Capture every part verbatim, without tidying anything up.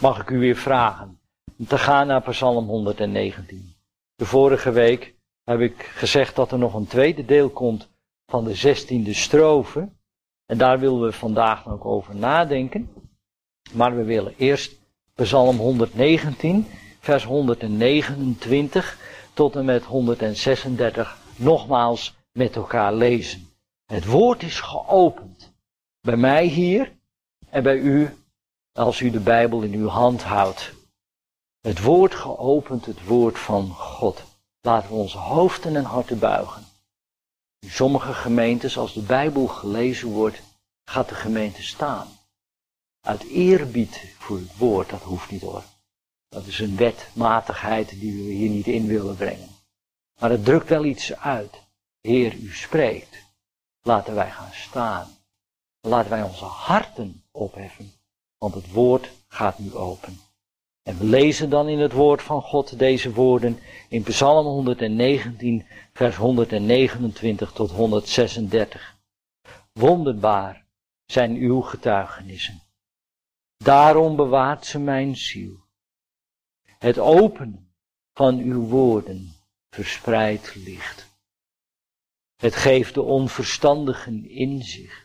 mag ik u weer vragen om te gaan naar Psalm honderdnegentien. De vorige week heb ik gezegd dat er nog een tweede deel komt van de zestiende strofe. En daar willen we vandaag ook over nadenken. Maar we willen eerst Psalm honderdnegentien, vers honderdnegenentwintig tot en met honderdzesendertig nogmaals met elkaar lezen. Het woord is geopend. Bij mij hier en bij u als u de Bijbel in uw hand houdt. Het woord geopend, het woord van God. Laten we onze hoofden en harten buigen. In sommige gemeentes, als de Bijbel gelezen wordt, gaat de gemeente staan. Uit eerbied voor het woord, dat hoeft niet hoor. Dat is een wetmatigheid die we hier niet in willen brengen. Maar het drukt wel iets uit. Heer, u spreekt. Laten wij gaan staan. Laten wij onze harten opheffen. Want het woord gaat nu open. En we lezen dan in het woord van God deze woorden in Psalm honderdnegentien, vers honderdnegenentwintig tot honderdzesendertig. Wonderbaar zijn uw getuigenissen. Daarom bewaart ze mijn ziel. Het openen van uw woorden verspreidt licht. Het geeft de onverstandigen inzicht.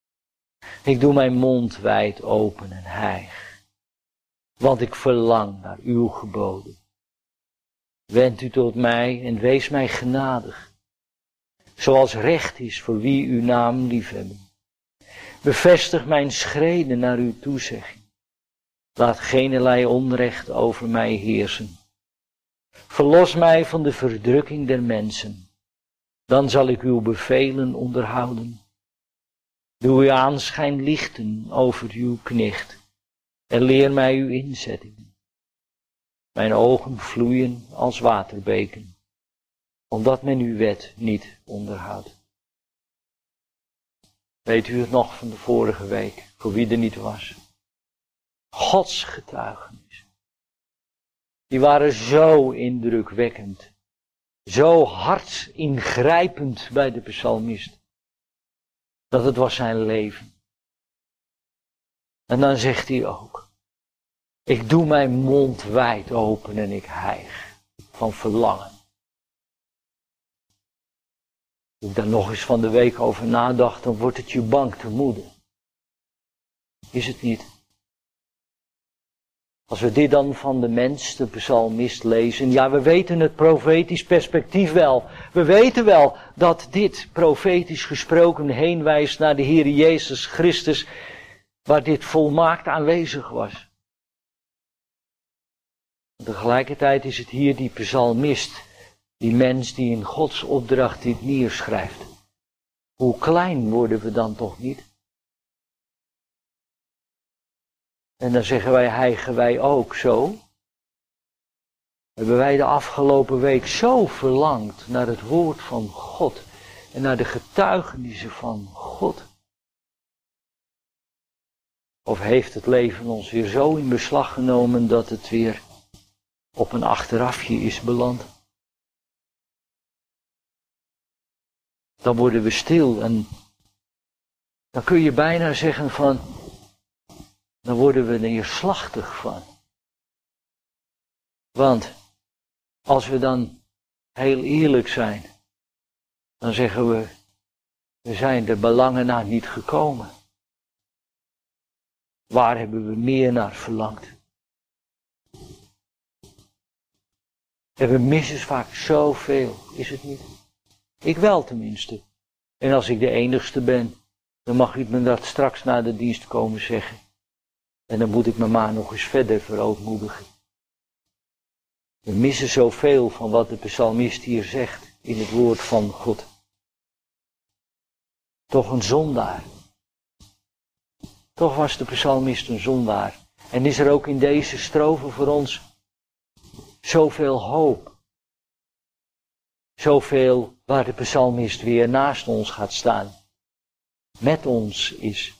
Ik doe mijn mond wijd open en hijg, want ik verlang naar uw geboden. Wend u tot mij en wees mij genadig, zoals recht is voor wie uw naam liefhebben. Bevestig mijn schreden naar uw toezegging. Laat geenerlei onrecht over mij heersen. Verlos mij van de verdrukking der mensen. Dan zal ik uw bevelen onderhouden. Doe uw aanschijn lichten over uw knecht. En leer mij uw inzettingen. Mijn ogen vloeien als waterbeken. Omdat men uw wet niet onderhoudt. Weet u het nog van de vorige week, voor wie er niet was? Gods getuigenissen. Die waren zo indrukwekkend. Zo hartsingrijpend bij de psalmist. Dat het was zijn leven. En dan zegt hij ook. Ik doe mijn mond wijd open en ik hijg van verlangen. Als ik daar nog eens van de week over nadacht, dan wordt het je bang te moede. Is het niet? Als we dit dan van de mens, de psalmist, lezen, ja, we weten het profetisch perspectief wel. We weten wel dat dit profetisch gesproken heenwijst naar de Heer Jezus Christus, waar dit volmaakt aanwezig was. Tegelijkertijd is het hier die psalmist, die mens die in Gods opdracht dit neerschrijft. Hoe klein worden we dan toch niet? En dan zeggen wij, hijgen wij ook zo. Hebben wij de afgelopen week zo verlangd naar het woord van God. En naar de getuigenissen van God. Of heeft het leven ons weer zo in beslag genomen dat het weer op een achterafje is beland? Dan worden we stil en dan kun je bijna zeggen van, dan worden we neerslachtig van. Want als we dan heel eerlijk zijn, dan zeggen we, we zijn de belangen naar niet gekomen. Waar hebben we meer naar verlangd? En we missen vaak zoveel, is het niet? Ik wel tenminste. En als ik de enigste ben, dan mag u me dat straks na de dienst komen zeggen. En dan moet ik me maar nog eens verder verootmoedigen. We missen zoveel van wat de psalmist hier zegt in het woord van God. Toch een zondaar. Toch was de psalmist een zondaar. En is er ook in deze strofe voor ons zoveel hoop. Zoveel waar de psalmist weer naast ons gaat staan. Met ons is.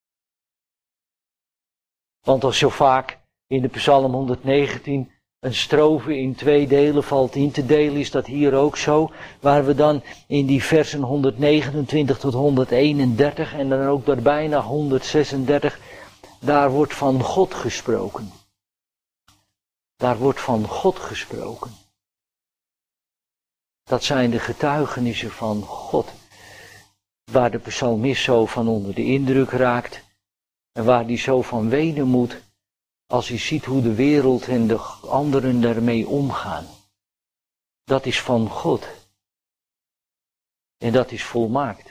Want als zo vaak in de Psalm honderdnegentien een strofe in twee delen valt in te delen, is dat hier ook zo. Waar we dan in die versen honderdnegenentwintig tot honderdeenendertig en dan ook daarbij naar honderdzesendertig, daar wordt van God gesproken. Daar wordt van God gesproken. Dat zijn de getuigenissen van God. Waar de psalmist zo van onder de indruk raakt. En waar hij zo van wenen moet. Als hij ziet hoe de wereld en de anderen daarmee omgaan. Dat is van God. En dat is volmaakt.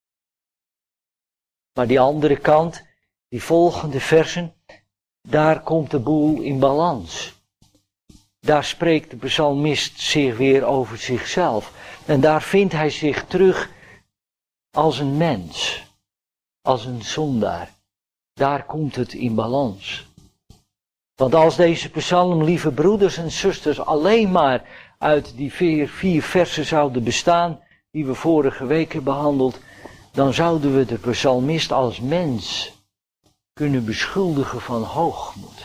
Maar die andere kant, die volgende versen, daar komt de boel in balans. Daar spreekt de psalmist zich weer over zichzelf. En daar vindt hij zich terug als een mens. Als een zondaar. Daar komt het in balans. Want als deze psalm, lieve broeders en zusters, alleen maar uit die vier, vier versen zouden bestaan, die we vorige week hebben behandeld, dan zouden we de psalmist als mens kunnen beschuldigen van hoogmoed.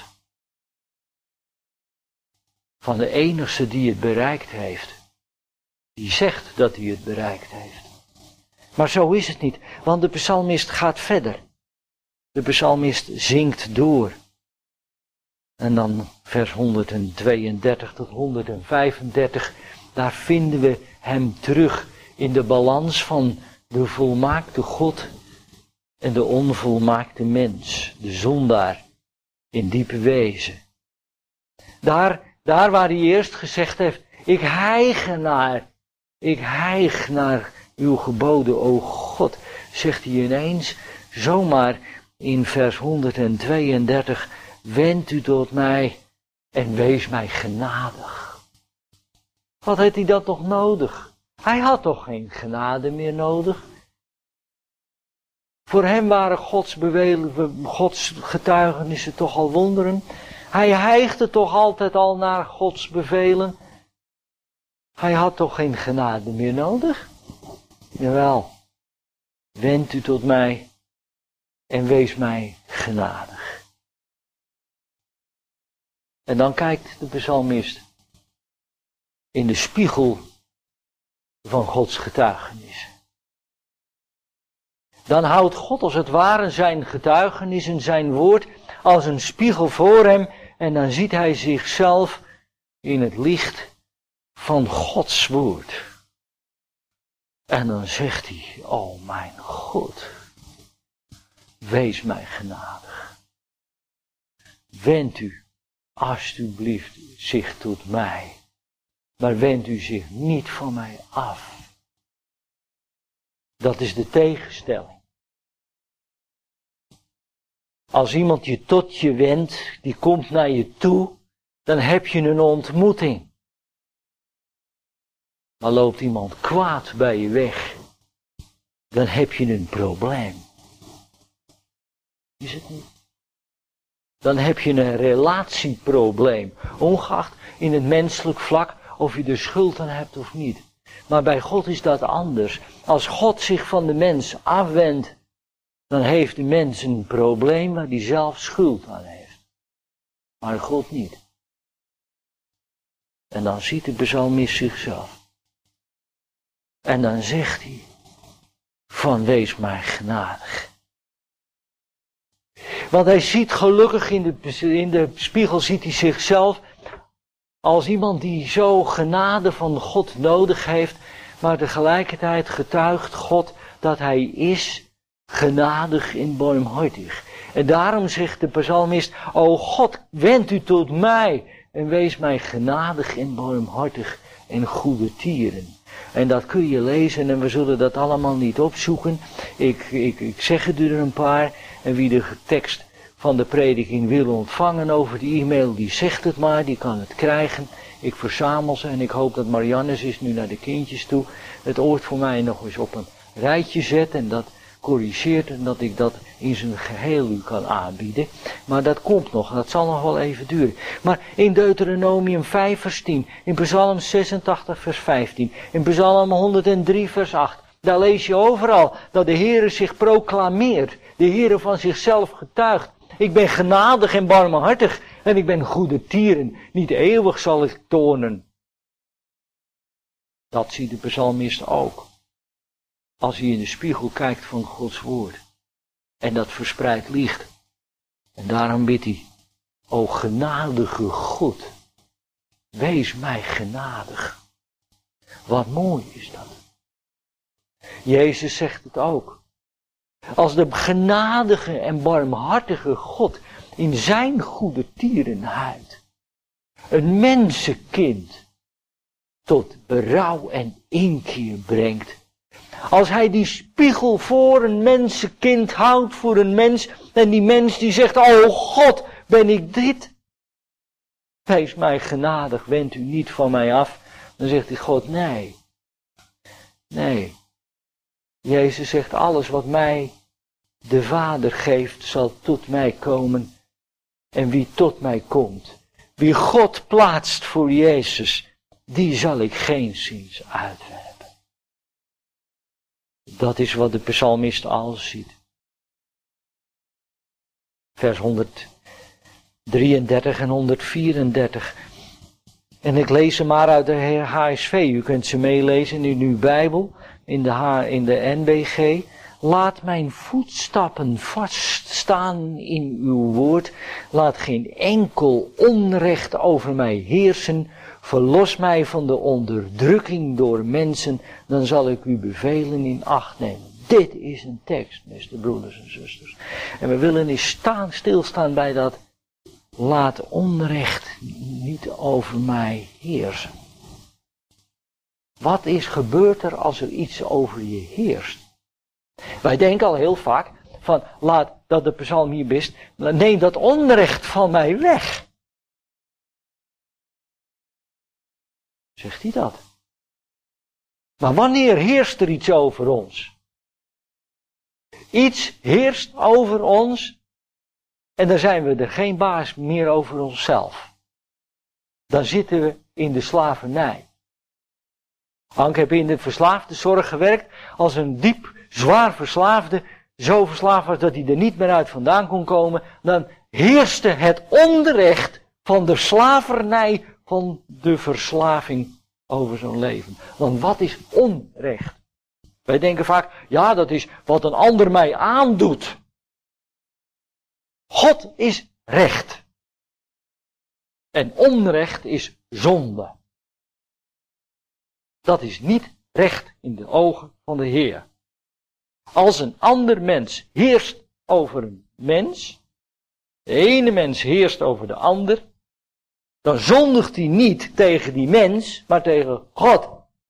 Van de enigste die het bereikt heeft. Die zegt dat hij het bereikt heeft. Maar zo is het niet, want de psalmist gaat verder. De psalmist zingt door. En dan vers honderdtweeëndertig tot honderdvijfendertig, daar vinden we hem terug in de balans van de volmaakte God en de onvolmaakte mens, de zondaar in diepe wezen. Daar, daar waar hij eerst gezegd heeft, ik hijg naar, ik hijg naar uw geboden, o God, zegt hij ineens, zomaar in vers honderdtweeëndertig, wend u tot mij en wees mij genadig. Wat heeft hij dat nog nodig? Hij had toch geen genade meer nodig? Voor hem waren Gods, bewelen, Gods getuigenissen toch al wonderen. Hij hijgde toch altijd al naar Gods bevelen. Hij had toch geen genade meer nodig? Jawel, wend u tot mij en wees mij genadig. En dan kijkt de psalmist in de spiegel van Gods getuigenis. Dan houdt God als het ware zijn getuigenis en zijn woord als een spiegel voor hem en dan ziet hij zichzelf in het licht van Gods woord. En dan zegt hij, o mijn God, wees mij genadig. Wend u alsjeblieft zich tot mij, maar wend u zich niet van mij af. Dat is de tegenstelling. Als iemand je tot je wendt, die komt naar je toe, dan heb je een ontmoeting. Maar loopt iemand kwaad bij je weg, dan heb je een probleem. Is het niet? Dan heb je een relatieprobleem, ongeacht in het menselijk vlak of je er schuld aan hebt of niet. Maar bij God is dat anders. Als God zich van de mens afwendt, dan heeft de mens een probleem waar hij zelf schuld aan heeft. Maar God niet. En dan ziet de psalmist zichzelf. En dan zegt hij, van wees mij genadig. Want hij ziet gelukkig in de, in de spiegel, ziet hij zichzelf als iemand die zo genade van God nodig heeft, maar tegelijkertijd getuigt God dat hij is genadig en barmhartig. En daarom zegt de psalmist, o God, wend u tot mij en wees mij genadig en barmhartig en goedertieren. En dat kun je lezen en we zullen dat allemaal niet opzoeken. Ik, ik, ik zeg het er een paar en wie de tekst van de prediking wil ontvangen over die e-mail, die zegt het maar, die kan het krijgen. Ik verzamel ze en ik hoop dat Marianne is nu naar de kindjes toe het ooit voor mij nog eens op een rijtje zet en dat corrigeert en dat ik dat in zijn geheel u kan aanbieden. Maar dat komt nog, dat zal nog wel even duren. Maar in Deuteronomium vijf vers tien, in Psalm zesentachtig vers vijftien, in Psalm honderddrie vers acht, daar lees je overal dat de Heere zich proclameert, de Heere van zichzelf getuigt. Ik ben genadig en barmhartig en ik ben goedertieren, niet eeuwig zal ik toornen. Dat ziet de psalmist ook. Als hij in de spiegel kijkt van Gods woord. En dat verspreidt licht. En daarom bidt hij, o genadige God, wees mij genadig. Wat mooi is dat. Jezus zegt het ook. Als de genadige en barmhartige God in zijn goede tierenheid een mensenkind tot berouw en inkeer brengt. Als hij die spiegel voor een mensenkind houdt voor een mens en die mens die zegt, oh God, ben ik dit? Wees mij genadig, wend u niet van mij af. Dan zegt die God, nee. Nee. Jezus zegt, alles wat mij de Vader geeft, zal tot mij komen. En wie tot mij komt, wie God plaatst voor Jezus, die zal ik geenszins uitwerpen. Dat is wat de psalmist al ziet. Vers honderddrieëndertig en honderdvierendertig. En ik lees ze maar uit de H S V. U kunt ze meelezen in uw Bijbel, in de, H, in de N B G. Laat mijn voetstappen vaststaan in uw woord. Laat geen enkel onrecht over mij heersen. Verlos mij van de onderdrukking door mensen. Dan zal ik uw bevelen in acht nemen. Dit is een tekst, beste broeders en zusters. En we willen eens staan, stilstaan bij dat. Laat onrecht niet over mij heersen. Wat is gebeurd er als er iets over je heerst? Wij denken al heel vaak van, laat dat de psalmist, neem dat onrecht van mij weg. Zegt hij dat? Maar wanneer heerst er iets over ons? Iets heerst over ons en dan zijn we er geen baas meer over onszelf. Dan zitten we in de slavernij. Hank heb in de verslaafdenzorg gewerkt als een diep, zwaar verslaafde, zo verslaafd was dat hij er niet meer uit vandaan kon komen, dan heerste het onrecht van de slavernij van de verslaving over zo'n leven. Want wat is onrecht? Wij denken vaak, ja, dat is wat een ander mij aandoet. God is recht. En onrecht is zonde. Dat is niet recht in de ogen van de Heer. Als een ander mens heerst over een mens, de ene mens heerst over de ander, dan zondigt hij niet tegen die mens, maar tegen God.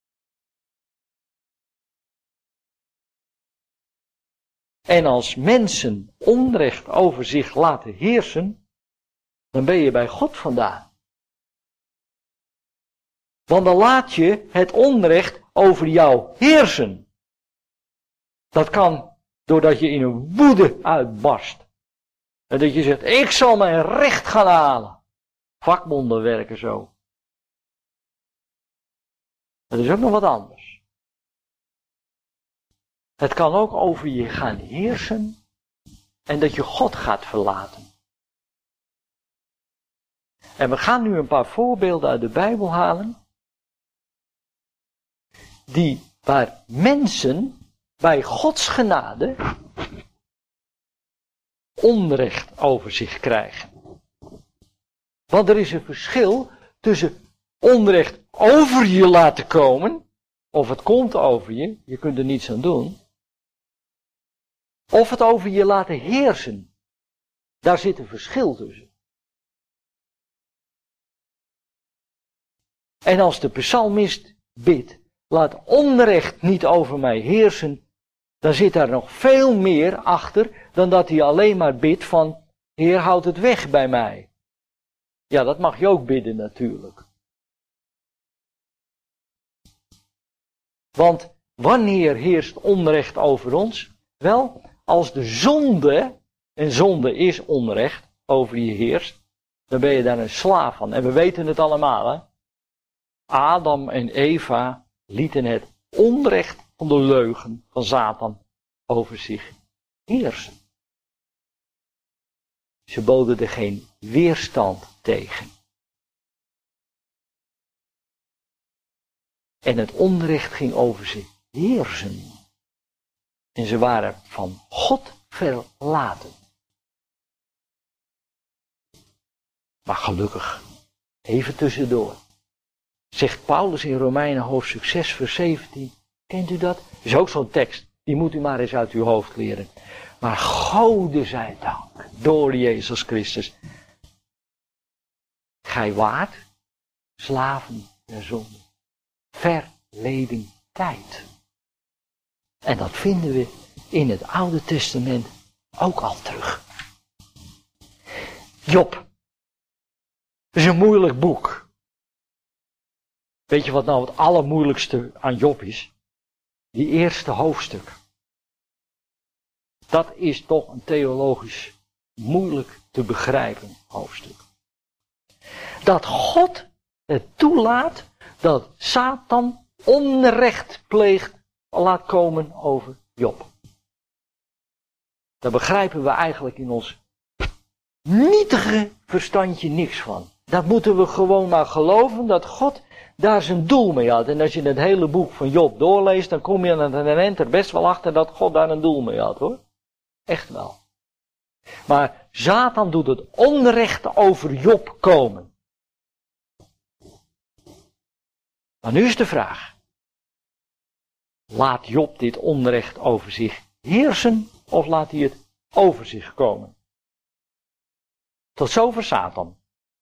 En als mensen onrecht over zich laten heersen, dan ben je bij God vandaan. Want dan laat je het onrecht over jou heersen. Dat kan doordat je in een woede uitbarst. En dat je zegt, ik zal mijn recht gaan halen. Vakbonden werken zo. Dat is ook nog wat anders. Het kan ook over je gaan heersen en dat je God gaat verlaten. En we gaan nu een paar voorbeelden uit de Bijbel halen. Die, waar mensen bij Gods genade onrecht over zich krijgen. Want er is een verschil tussen onrecht over je laten komen, of het komt over je, je kunt er niets aan doen, of het over je laten heersen. Daar zit een verschil tussen. En als de psalmist bidt, laat onrecht niet over mij heersen, dan zit daar nog veel meer achter dan dat hij alleen maar bidt van, Heer, houd het weg bij mij. Ja, dat mag je ook bidden natuurlijk. Want wanneer heerst onrecht over ons? Wel, als de zonde, en zonde is onrecht, over je heerst, dan ben je daar een slaaf van. En we weten het allemaal, hè. Adam en Eva lieten het onrecht van de leugen van Satan over zich heersen. Ze boden er geen weerstand tegen. En het onrecht ging over zich heersen. En ze waren van God verlaten. Maar gelukkig, even tussendoor. zegt Paulus in Romeinen hoofdstuk zes vers zeventien. Kent u dat? Dat is ook zo'n tekst. Die moet u maar eens uit uw hoofd leren. Maar Gode zij dank, door Jezus Christus. Gij waart slaven der zonde. Verleden tijd. En dat vinden we in het Oude Testament ook al terug. Job. Dat is een moeilijk boek. Weet je wat nou het allermoeilijkste aan Job is? Die eerste hoofdstuk. Dat is toch een theologisch moeilijk te begrijpen hoofdstuk. Dat God het toelaat dat Satan onrecht pleegt, laat komen over Job. Daar begrijpen we eigenlijk in ons nietige verstandje niks van. Dat moeten we gewoon maar geloven dat God daar zijn doel mee had. En als je het hele boek van Job doorleest, dan kom je aan het eind er best wel achter dat God daar een doel mee had, hoor. Echt wel. Maar Satan doet het onrecht over Job komen. Maar nu is de vraag. Laat Job dit onrecht over zich heersen of laat hij het over zich komen? Tot zover Satan.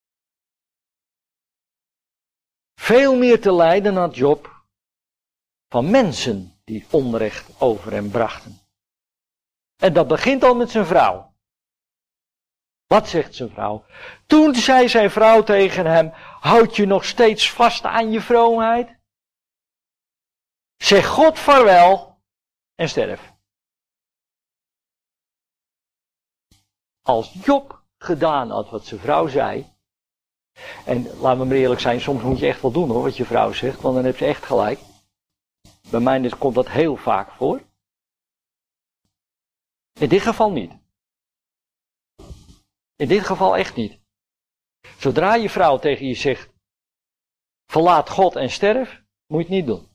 Veel meer te lijden had Job van mensen die onrecht over hem brachten. En dat begint al met zijn vrouw. Wat zegt zijn vrouw? Toen zei zijn vrouw tegen hem, houd je nog steeds vast aan je vroomheid? Zeg God vaarwel en sterf. Als Job gedaan had wat zijn vrouw zei, en laten we maar eerlijk zijn, soms moet je echt wel doen hoor, wat je vrouw zegt, want dan heb ze echt gelijk. Bij mij komt dat heel vaak voor. In dit geval niet. In dit geval echt niet. Zodra je vrouw tegen je zegt, verlaat God en sterf, moet je het niet doen.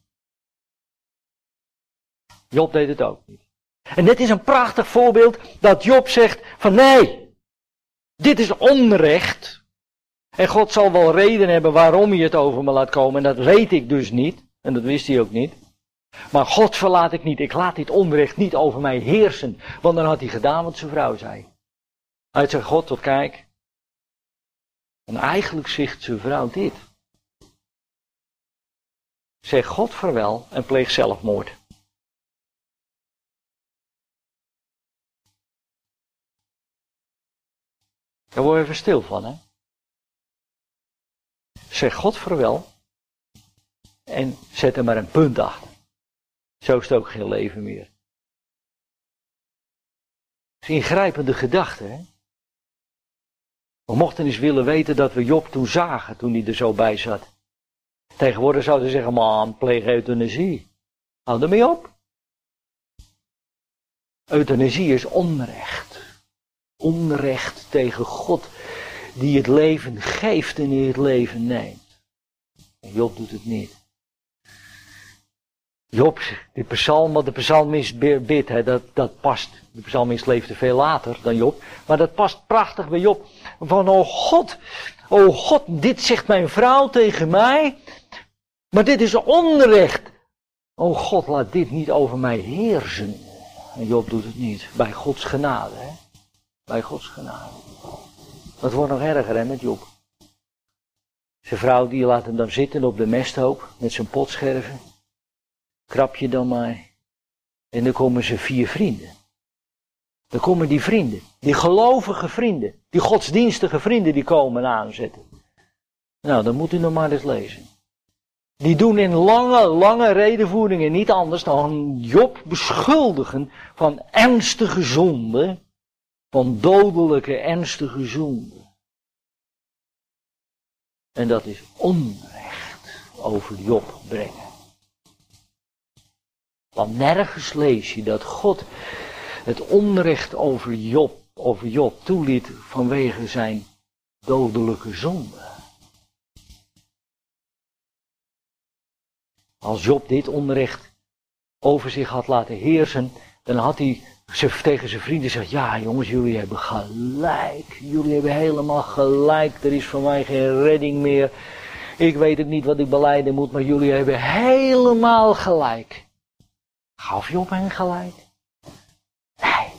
Job deed het ook niet. En dit is een prachtig voorbeeld dat Job zegt van nee, dit is onrecht. En God zal wel reden hebben waarom hij het over me laat komen. En dat weet ik dus niet. En dat wist hij ook niet. Maar God verlaat ik niet. Ik laat dit onrecht niet over mij heersen. Want dan had hij gedaan wat zijn vrouw zei. Hij zegt God tot kijk. En eigenlijk zegt zijn vrouw dit. Zeg God vaarwel en pleeg zelfmoord. Daar word je even stil van, hè. Zeg God vaarwel en zet er maar een punt achter. Zo is het ook geen leven meer. Het is een ingrijpende gedachte, hè. We mochten eens willen weten dat we Job toen zagen, toen hij er zo bij zat. Tegenwoordig zouden ze zeggen, man, pleeg euthanasie. Hou ermee op. Euthanasie is onrecht. Onrecht tegen God die het leven geeft en die het leven neemt. En Job doet het niet. Job, de psalm, wat de psalmist bidt, hè, dat, dat past. De psalmist leefde veel later dan Job. Maar dat past prachtig bij Job. Van, oh God, oh God, dit zegt mijn vrouw tegen mij. Maar dit is onrecht. Oh God, laat dit niet over mij heersen. En Job doet het niet. Bij Gods genade, hè. Bij Gods genade. Dat wordt nog erger, hè, met Job. Zijn vrouw die laat hem dan zitten op de mesthoop met zijn potscherven. Krap je dan maar. En dan komen ze vier vrienden. Dan komen die vrienden, die gelovige vrienden, die godsdienstige vrienden die komen aanzetten. Nou, dan moet u nog maar eens lezen. Die doen in lange, lange redenvoeringen niet anders dan Job beschuldigen van ernstige zonde, van dodelijke ernstige zonde. En dat is onrecht over Job brengen. Want nergens lees je dat God het onrecht over Job, over Job toeliet vanwege zijn dodelijke zonde. Als Job dit onrecht over zich had laten heersen, dan had hij tegen zijn vrienden gezegd, ja jongens, jullie hebben gelijk. Jullie hebben helemaal gelijk. Er is voor mij geen redding meer. Ik weet het niet wat ik belijden moet, maar jullie hebben helemaal gelijk. Gaf Job hen gelijk? Nee.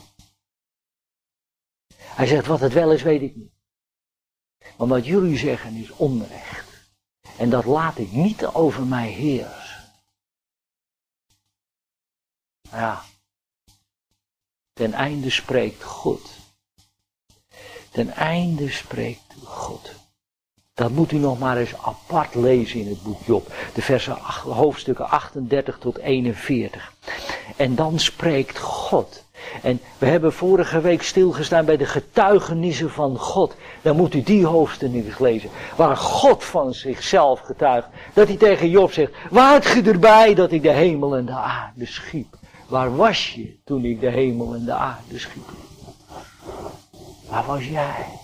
Hij zegt, wat het wel is, weet ik niet. Maar wat jullie zeggen is onrecht. En dat laat ik niet over mij heersen. Ja. Ten einde spreekt God. Ten einde spreekt God. Dat moet u nog maar eens apart lezen in het boek Job. De versen, hoofdstukken achtendertig tot eenenveertig. En dan spreekt God. En we hebben vorige week stilgestaan bij de getuigenissen van God. Dan moet u die hoofdstukken eens lezen. Waar God van zichzelf getuigt. Dat hij tegen Job zegt, waart ge erbij dat ik de hemel en de aarde schiep? Waar was je toen ik de hemel en de aarde schiep? Waar was jij?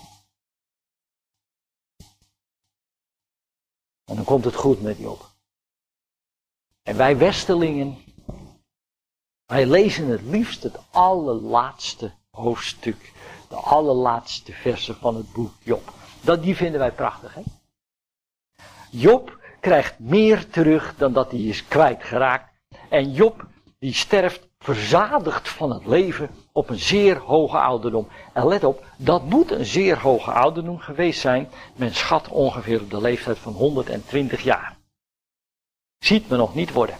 En dan komt het goed met Job. En wij Westelingen, wij lezen het liefst het allerlaatste hoofdstuk. De allerlaatste versen van het boek Job. Dat, die vinden wij prachtig, hè? Job krijgt meer terug dan dat hij is kwijtgeraakt. En Job, die sterft verzadigd van het leven op een zeer hoge ouderdom. En let op, dat moet een zeer hoge ouderdom geweest zijn. Men schat ongeveer op de leeftijd van honderdtwintig jaar. Ziet me nog niet worden.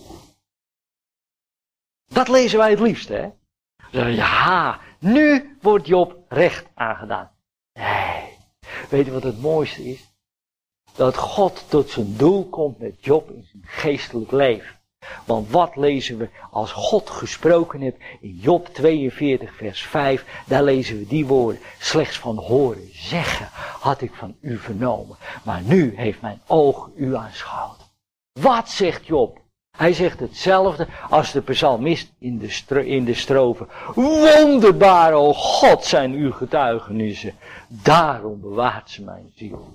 Dat lezen wij het liefst, hè? Ja, nu wordt Job recht aangedaan. Nee, weet je wat het mooiste is? Dat God tot zijn doel komt met Job in zijn geestelijk leven. Want wat lezen we als God gesproken heeft in Job tweeënveertig vers vijf, daar lezen we die woorden. Slechts van horen zeggen had ik van u vernomen, maar nu heeft mijn oog u aanschouwd. Wat zegt Job? Hij zegt hetzelfde als de psalmist in de, stro- in de strofe. Wonderbaar, o God, zijn uw getuigenissen. Daarom bewaart ze mijn ziel.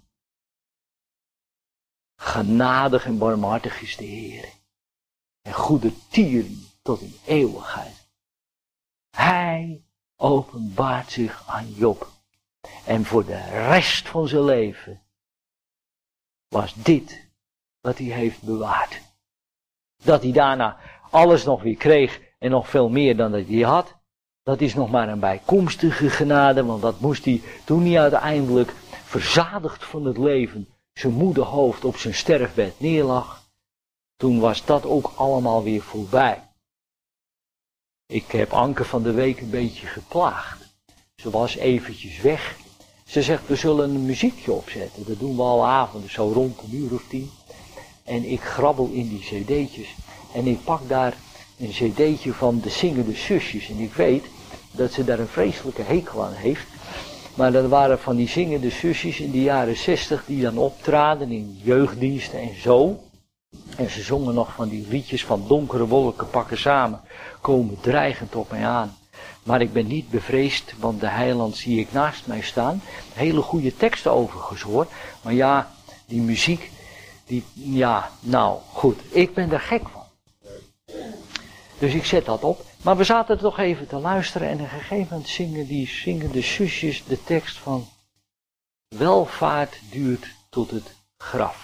Genadig en barmhartig is de Heer. En goede tieren tot in eeuwigheid. Hij openbaart zich aan Job. En voor de rest van zijn leven was dit wat hij heeft bewaard. Dat hij daarna alles nog weer kreeg en nog veel meer dan dat hij had. Dat is nog maar een bijkomstige genade, want dat moest hij toen hij uiteindelijk verzadigd van het leven zijn moederhoofd op zijn sterfbed neerlag. Toen was dat ook allemaal weer voorbij. Ik heb Anke van de week een beetje geplaagd. Ze was eventjes weg. Ze zegt, we zullen een muziekje opzetten. Dat doen we al avonden, zo rond een uur of tien. En ik grabbel in die cd'tjes. En ik pak daar een cd'tje van de Zingende Zusjes. En ik weet dat ze daar een vreselijke hekel aan heeft. Maar dat waren van die Zingende Zusjes in de jaren zestig die dan optraden in jeugddiensten en zo. En ze zongen nog van die liedjes van donkere wolken pakken samen, komen dreigend op mij aan. Maar ik ben niet bevreesd, want de heiland zie ik naast mij staan. Hele goede teksten overigens hoor. Maar ja, die muziek, die, ja, nou goed, ik ben er gek van. Dus ik zet dat op. Maar we zaten toch even te luisteren en op een gegeven moment zingen die zingende zusjes de tekst van welvaart duurt tot het graf.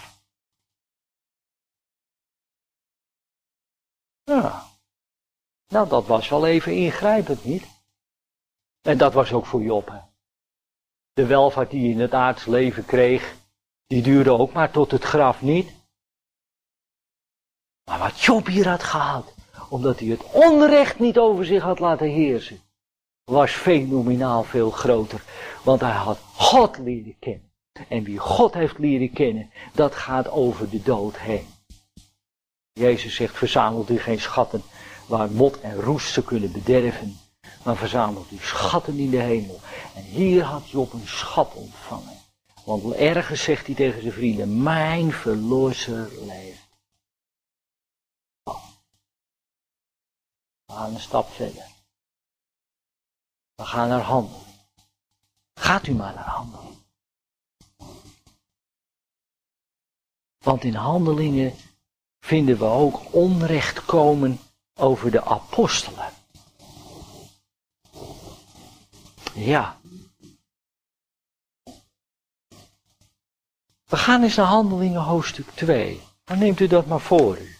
Ja, nou dat was wel even ingrijpend, niet? En dat was ook voor Job. Hè? De welvaart die hij in het aards leven kreeg, die duurde ook maar tot het graf niet. Maar wat Job hier had gehad, omdat hij het onrecht niet over zich had laten heersen, was fenomenaal veel groter. Want hij had God leren kennen. En wie God heeft leren kennen, dat gaat over de dood heen. Jezus zegt, verzamelt u geen schatten waar mot en roest ze kunnen bederven, maar verzamelt u schatten in de hemel. En hier had Job een schat ontvangen. Want ergens zegt hij tegen zijn vrienden, mijn verlosser leeft. We gaan een stap verder. We gaan naar handelen. Gaat u maar naar handelen. Want in handelingen vinden we ook onrecht komen over de apostelen. Ja. We gaan eens naar Handelingen hoofdstuk twee. Dan neemt u dat maar voor u.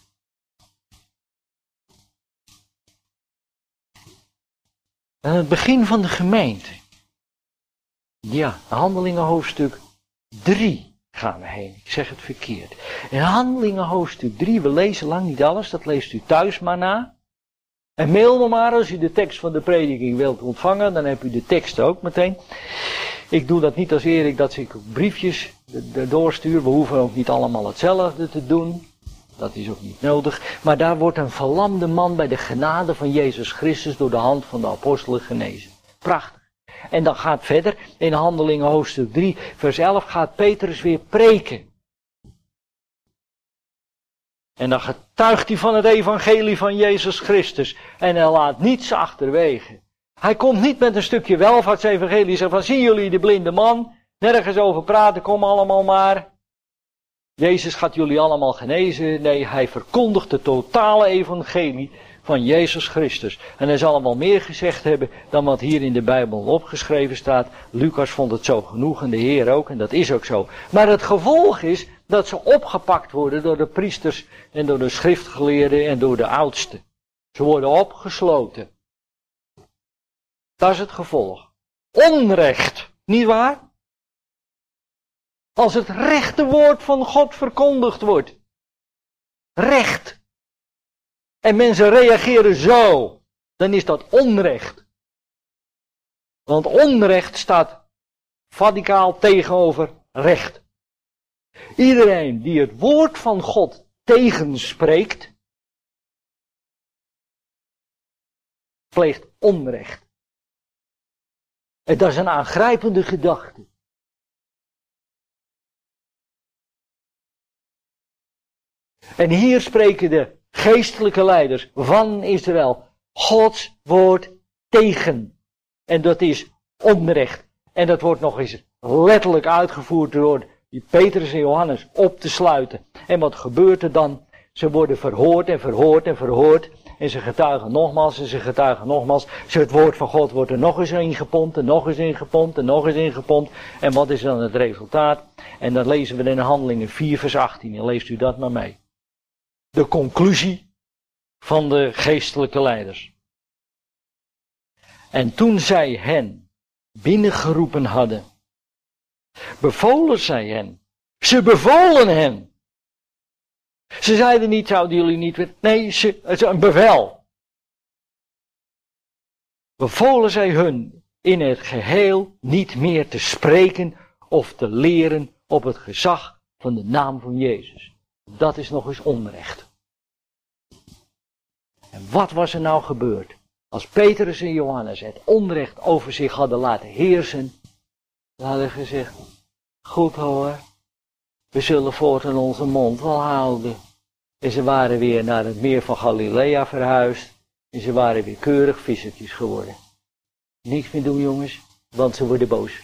Aan het begin van de gemeente. Ja, Handelingen hoofdstuk drie gaan we heen. Ik zeg het verkeerd. In Handelingen hoofdstuk drie, we lezen lang niet alles, dat leest u thuis maar na. En mail me maar als u de tekst van de prediking wilt ontvangen, dan hebt u de tekst ook meteen. Ik doe dat niet als Erik, dat ik briefjes doorstuur. We hoeven ook niet allemaal hetzelfde te doen. Dat is ook niet nodig. Maar daar wordt een verlamde man bij de genade van Jezus Christus door de hand van de apostelen genezen. Prachtig. En dan gaat verder, in Handelingen hoofdstuk drie, vers elf, gaat Petrus weer preken. En dan getuigt hij van het evangelie van Jezus Christus. En hij laat niets achterwege. Hij komt niet met een stukje welvaartsevangelie. Zegt van, zien jullie de blinde man? Nergens over praten, kom allemaal maar. Jezus gaat jullie allemaal genezen. Nee, hij verkondigt de totale evangelie van Jezus Christus. En hij zal wel meer gezegd hebben dan wat hier in de Bijbel opgeschreven staat. Lucas vond het zo genoeg en de Heer ook, en dat is ook zo. Maar het gevolg is dat ze opgepakt worden door de priesters en door de schriftgeleerden en door de oudsten. Ze worden opgesloten. Dat is het gevolg. Onrecht, niet waar? Als het rechte woord van God verkondigd wordt. Recht. En mensen reageren zo. Dan is dat onrecht. Want onrecht staat radicaal tegenover recht. Iedereen die het woord van God tegenspreekt, pleegt onrecht. En dat is een aangrijpende gedachte. En hier spreken de geestelijke leiders van Israël Gods woord tegen. En dat is onrecht. En dat wordt nog eens letterlijk uitgevoerd door die Petrus en Johannes op te sluiten. En wat gebeurt er dan? Ze worden verhoord en verhoord en verhoord. En ze getuigen nogmaals en ze getuigen nogmaals. Zo het woord van God wordt er nog eens ingepompt en nog eens ingepompt en nog eens ingepompt. En wat is dan het resultaat? En dan lezen we in Handelingen vier vers achttien. En leest u dat maar mee. De conclusie van de geestelijke leiders. En toen zij hen binnengeroepen hadden, bevolen zij hen. Ze bevolen hen. Ze zeiden niet, zouden jullie niet... Nee, ze, het is een bevel. Bevolen zij hun in het geheel niet meer te spreken of te leren op het gezag van de naam van Jezus. Dat is nog eens onrecht. En wat was er nou gebeurd? Als Petrus en Johannes het onrecht over zich hadden laten heersen, ze hadden gezegd, goed hoor, we zullen voortaan onze mond wel houden. En ze waren weer naar het meer van Galilea verhuisd. En ze waren weer keurig vissertjes geworden. Niks meer doen jongens, want ze worden boos.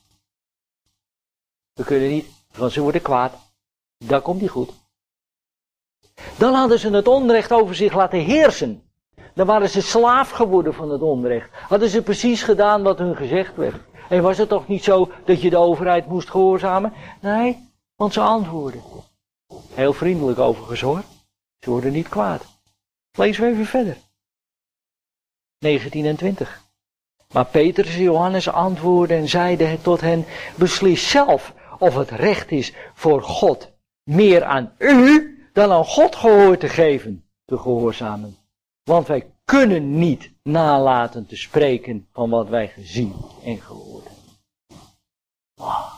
We kunnen niet, want ze worden kwaad. Dat komt niet goed. Dan hadden ze het onrecht over zich laten heersen. Dan waren ze slaaf geworden van het onrecht. Hadden ze precies gedaan wat hun gezegd werd. En was het toch niet zo dat je de overheid moest gehoorzamen? Nee, want ze antwoorden. Heel vriendelijk overigens hoor. Ze worden niet kwaad. Lezen we even verder. negentien en twintig. Maar Petrus en Johannes antwoordden en zeiden tot hen, beslis zelf of het recht is voor God meer aan u dan aan God gehoor te geven, te gehoorzamen. Want wij kunnen niet nalaten te spreken van wat wij gezien en gehoord hebben. Wow.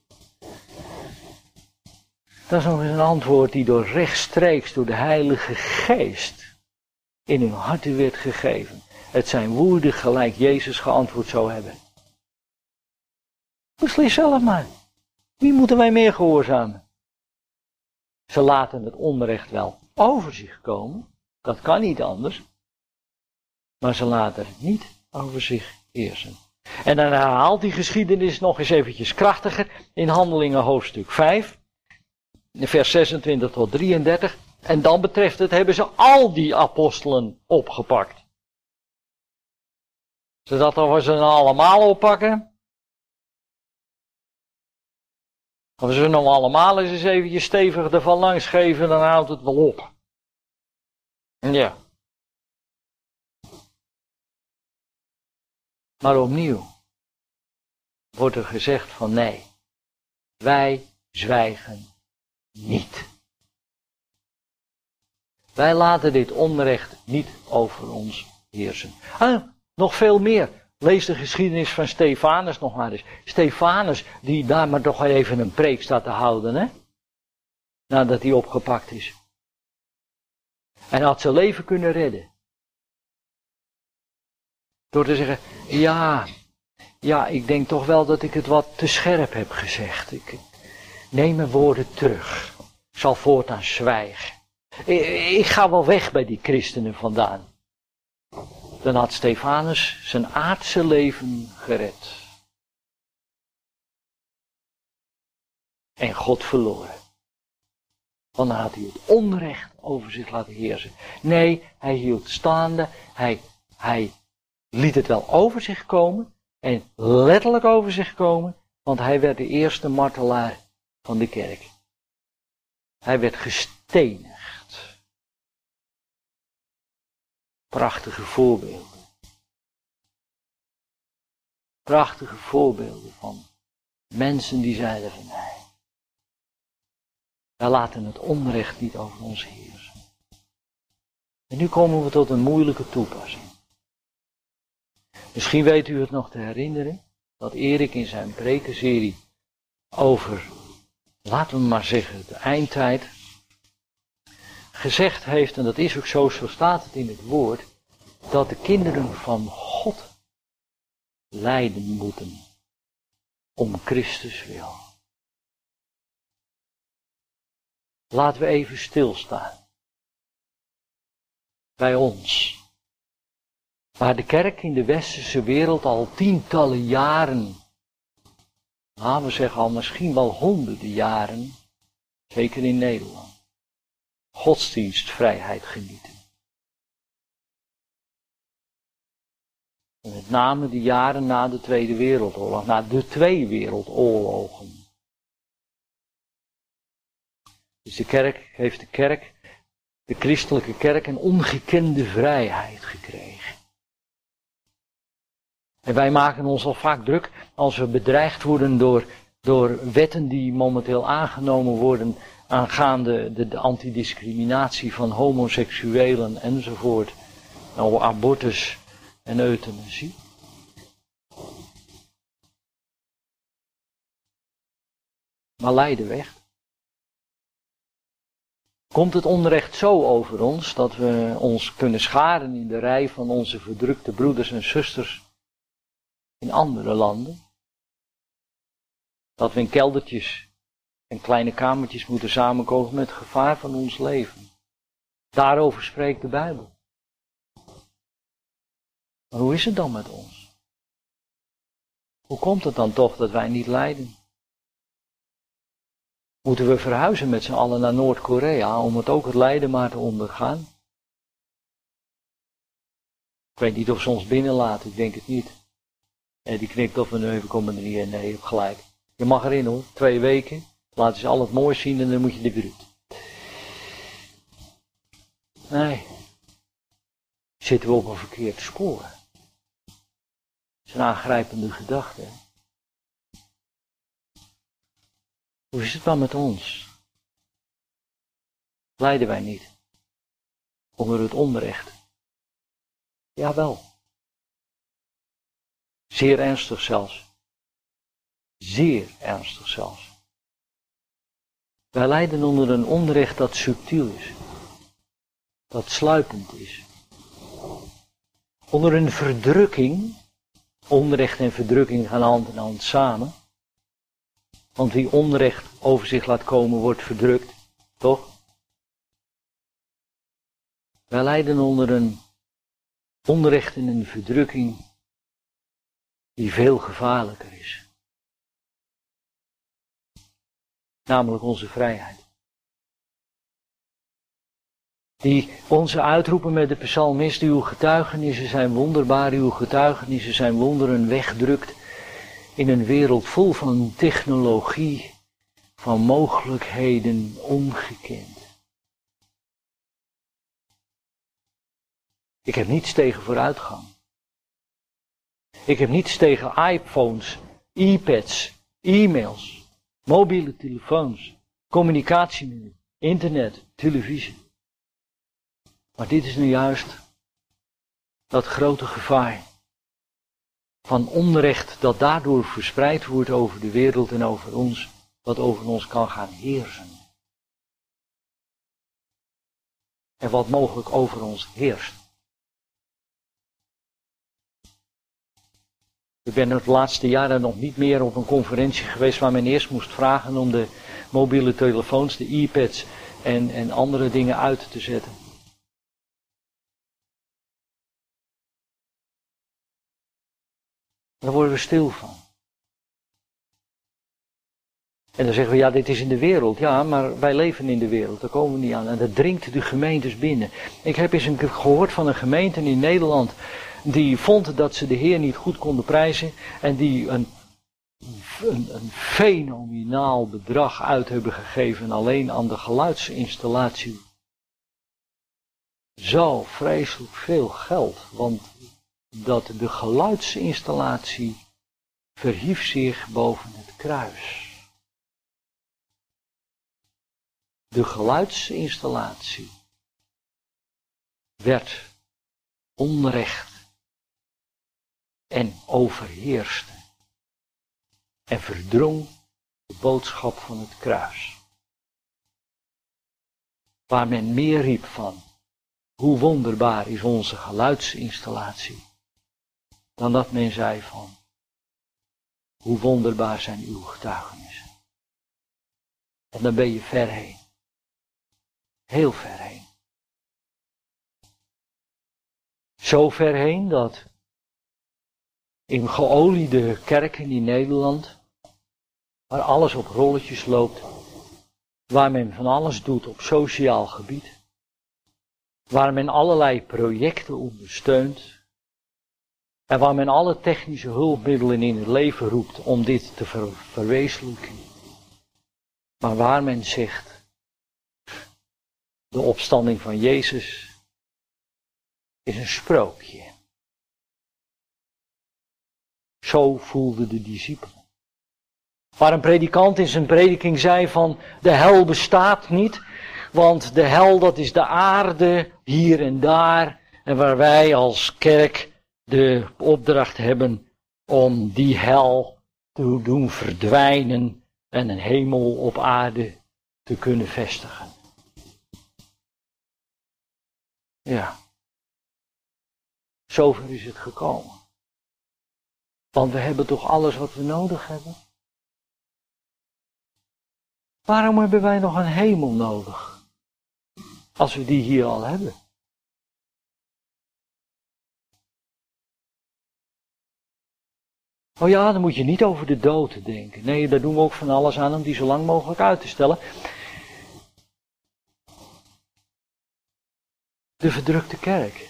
Dat is nog eens een antwoord die door rechtstreeks door de Heilige Geest in hun harten werd gegeven. Het zijn woorden gelijk Jezus geantwoord zou hebben. Beslis zelf maar. Wie moeten wij meer gehoorzamen? Ze laten het onrecht wel over zich komen. Dat kan niet anders. Maar ze laten het niet over zich heersen. En dan herhaalt die geschiedenis nog eens eventjes krachtiger in Handelingen hoofdstuk vijf. Vers zesentwintig tot drieëndertig. En dan betreft het, hebben ze al die apostelen opgepakt. Zodat we ze allemaal oppakken. Als we nou allemaal eens eventjes stevig ervan langs geven, dan houdt het wel op. Ja. Maar opnieuw wordt er gezegd van nee, wij zwijgen niet. Wij laten dit onrecht niet over ons heersen. Ah, nog veel meer. Lees de geschiedenis van Stefanus nog maar eens. Stefanus, die daar maar toch even een preek staat te houden, hè? Nadat hij opgepakt is. En had zijn leven kunnen redden. Door te zeggen, ja, ja, ik denk toch wel dat ik het wat te scherp heb gezegd. Ik neem mijn woorden terug. Ik zal voortaan zwijgen. Ik, ik ga wel weg bij die christenen vandaan. Dan had Stefanus zijn aardse leven gered. En God verloren. Want dan had hij het onrecht over zich laten heersen. Nee, hij hield staande. Hij, hij liet het wel over zich komen. En letterlijk over zich komen. Want hij werd de eerste martelaar van de kerk. Hij werd gestenigd. Prachtige voorbeelden. Prachtige voorbeelden van mensen die zeiden van nee. Wij laten het onrecht niet over ons heersen. En nu komen we tot een moeilijke toepassing. Misschien weet u het nog te herinneren, dat Erik in zijn prekenserie over, laten we maar zeggen, de eindtijd, gezegd heeft, en dat is ook zo, zo staat het in het woord, dat de kinderen van God lijden moeten om Christus wil. Laten we even stilstaan. Bij ons. Waar de kerk in de westerse wereld al tientallen jaren, nou we zeggen al misschien wel honderden jaren, zeker in Nederland, godsdienstvrijheid genieten. En met name de jaren na de Tweede Wereldoorlog, na de twee wereldoorlogen. Dus de kerk heeft de kerk, de christelijke kerk, een ongekende vrijheid gekregen. En wij maken ons al vaak druk als we bedreigd worden door, door wetten die momenteel aangenomen worden aangaande de, de antidiscriminatie van homoseksuelen enzovoort. Nou, abortus en euthanasie. Maar lijden weg. Komt het onrecht zo over ons dat we ons kunnen scharen in de rij van onze verdrukte broeders en zusters in andere landen? Dat we in keldertjes en kleine kamertjes moeten samenkomen met het gevaar van ons leven. Daarover spreekt de Bijbel. Maar hoe is het dan met ons? Hoe komt het dan toch dat wij niet lijden? Moeten we verhuizen met z'n allen naar Noord-Korea om het ook het lijden maar te ondergaan? Ik weet niet of ze ons binnenlaten, ik denk het niet. En die knikt of we nu even komen er niet in, nee, je hebt gelijk. Je mag erin hoor, twee weken, laten ze al het moois zien en dan moet je de gruut. Nee, zitten we op een verkeerd spoor. Dat is een aangrijpende gedachte. Hè? Hoe is het dan met ons? Lijden wij niet onder het onrecht? Jawel. Zeer ernstig zelfs. Zeer ernstig zelfs. Wij lijden onder een onrecht dat subtiel is. Dat sluipend is. Onder een verdrukking. Onrecht en verdrukking gaan hand in hand samen. Want wie onrecht over zich laat komen, wordt verdrukt. Toch? Wij lijden onder een onrecht en een verdrukking die veel gevaarlijker is. Namelijk onze vrijheid. Die onze uitroepen met de psalmist, uw getuigenissen zijn wonderbaar, uw getuigenissen zijn wonderen, wegdrukt in een wereld vol van technologie, van mogelijkheden ongekend. Ik heb niets tegen vooruitgang. Ik heb niets tegen iPhones, iPads, e-mails, mobiele telefoons, communicatiemiddelen, internet, televisie. Maar dit is nu juist dat grote gevaar van onrecht dat daardoor verspreid wordt over de wereld en over ons, wat over ons kan gaan heersen. En wat mogelijk over ons heerst. Ik ben het laatste jaren nog niet meer op een conferentie geweest waar men eerst moest vragen om de mobiele telefoons, de iPads en, en andere dingen uit te zetten. Daar worden we stil van. En dan zeggen we, ja, dit is in de wereld. Ja, maar wij leven in de wereld, daar komen we niet aan. En dat dringt de gemeentes binnen. Ik heb eens een keer gehoord van een gemeente in Nederland, die vond dat ze de Heer niet goed konden prijzen. En die een, een, een fenomenaal bedrag uit hebben gegeven alleen aan de geluidsinstallatie. Zo vreselijk veel geld, want dat de geluidsinstallatie verhief zich boven het kruis. De geluidsinstallatie werd onrecht en overheerste en verdrong de boodschap van het kruis. Waar men meer riep van, hoe wonderbaar is onze geluidsinstallatie, dan dat men zei van, hoe wonderbaar zijn uw getuigenissen. En dan ben je ver heen. Heel ver heen. Zo ver heen dat in geoliede kerken in Nederland, waar alles op rolletjes loopt, waar men van alles doet op sociaal gebied, waar men allerlei projecten ondersteunt, en waar men alle technische hulpmiddelen in het leven roept om dit te ver- verwezenlijken. Maar waar men zegt, de opstanding van Jezus is een sprookje. Zo voelden de discipelen. Waar een predikant in zijn prediking zei van, de hel bestaat niet, want de hel dat is de aarde hier en daar, en waar wij als kerk de opdracht hebben om die hel te doen verdwijnen en een hemel op aarde te kunnen vestigen. Ja, zover is het gekomen. Want we hebben toch alles wat we nodig hebben? Waarom hebben wij nog een hemel nodig? Als we die hier al hebben. Oh ja, dan moet je niet over de dood denken. Nee, daar doen we ook van alles aan om die zo lang mogelijk uit te stellen. De verdrukte kerk.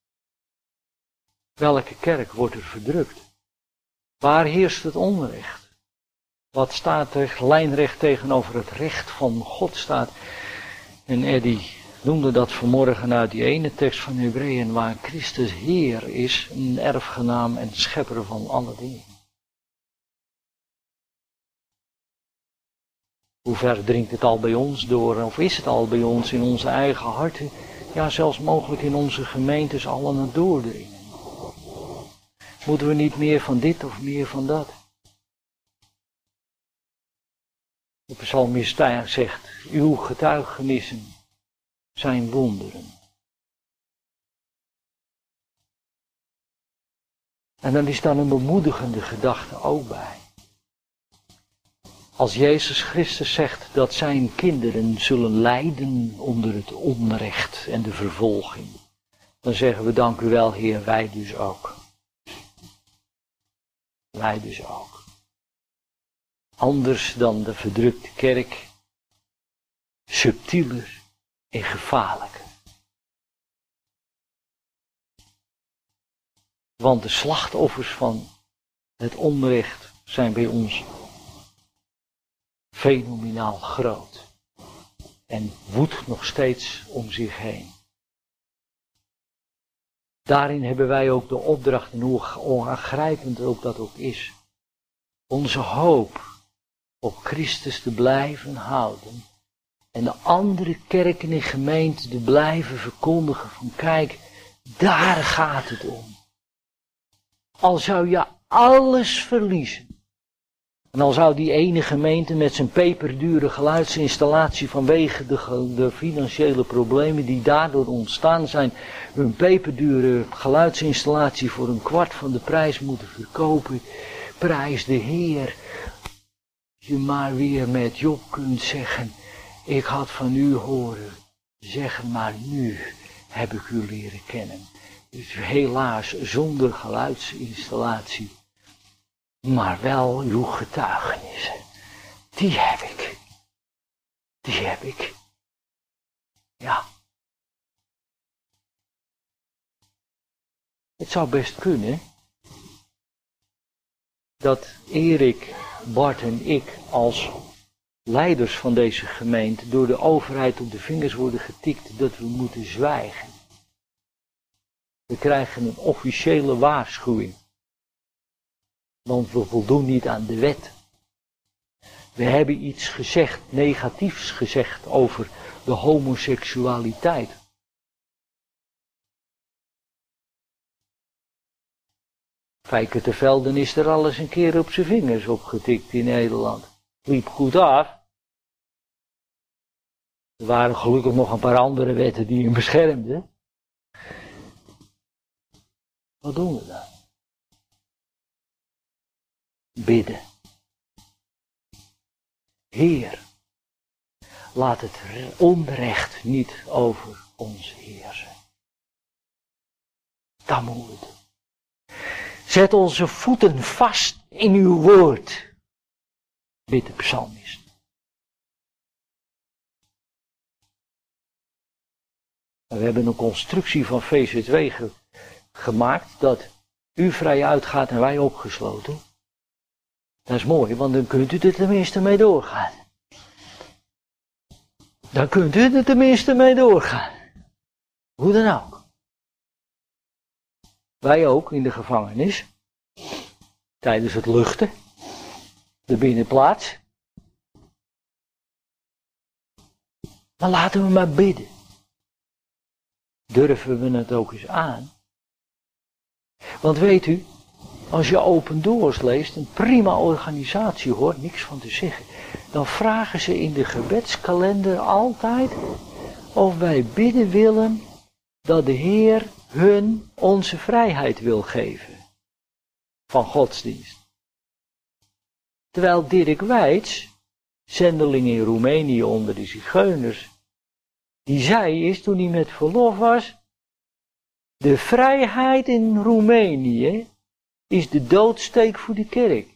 Welke kerk wordt er verdrukt? Waar heerst het onrecht? Wat staat er lijnrecht tegenover het recht van God staat? En Eddie noemde dat vanmorgen uit die ene tekst van Hebreeën, waar Christus Heer is, een erfgenaam en schepper van alle dingen. Hoe ver dringt het al bij ons door, of is het al bij ons in onze eigen harten, ja zelfs mogelijk in onze gemeentes al aan het doordringen. Moeten we niet meer van dit of meer van dat? De psalmist zegt, uw getuigenissen zijn wonderen. En dan is daar een bemoedigende gedachte ook bij. Als Jezus Christus zegt dat zijn kinderen zullen lijden onder het onrecht en de vervolging, dan zeggen we dank u wel Heer, wij dus ook. Wij dus ook. Anders dan de verdrukte kerk, subtieler en gevaarlijker. Want de slachtoffers van het onrecht zijn bij ons fenomenaal groot. En woedt nog steeds om zich heen. Daarin hebben wij ook de opdracht, en hoe onaangrijpend ook dat ook is, onze hoop op Christus te blijven houden. En de andere kerken en gemeenten te blijven verkondigen van kijk, daar gaat het om. Al zou je alles verliezen. En al zou die ene gemeente met zijn peperdure geluidsinstallatie vanwege de, de financiële problemen die daardoor ontstaan zijn, hun peperdure geluidsinstallatie voor een kwart van de prijs moeten verkopen. Prijs de Heer. Je maar weer met Job kunt zeggen, ik had van u horen zeggen, maar nu heb ik u leren kennen. Dus helaas zonder geluidsinstallatie. Maar wel uw getuigenissen. Die heb ik. Die heb ik. Ja. Het zou best kunnen dat Erik, Bart en ik als leiders van deze gemeente door de overheid op de vingers worden getikt dat we moeten zwijgen. We krijgen een officiële waarschuwing. Want we voldoen niet aan de wet. We hebben iets gezegd, negatiefs gezegd over de homoseksualiteit. Fijke te Velden is er alles een keer op zijn vingers opgetikt in Nederland. Liep goed af. Er waren gelukkig nog een paar andere wetten die hem beschermden. Wat doen we dan? Bidden. Heer, laat het onrecht niet over ons heersen. Dan moet het. Zet onze voeten vast in uw woord. Bidt de psalmist. We hebben een constructie van V Z W ge- gemaakt dat u vrij uitgaat en wij opgesloten. Dat is mooi, want dan kunt u er tenminste mee doorgaan. Dan kunt u er tenminste mee doorgaan. Hoe dan ook. Wij ook in de gevangenis. Tijdens het luchten. De binnenplaats. Maar laten we maar bidden. Durven we het ook eens aan? Want weet u, als je Open Doors leest, een prima organisatie hoor, niks van te zeggen. Dan vragen ze in de gebedskalender altijd of wij bidden willen dat de Heer hun onze vrijheid wil geven. Van godsdienst. Terwijl Dirk Weits, zendeling in Roemenië onder de zigeuners, die zei is toen hij met verlof was, de vrijheid in Roemenië is de doodsteek voor de kerk.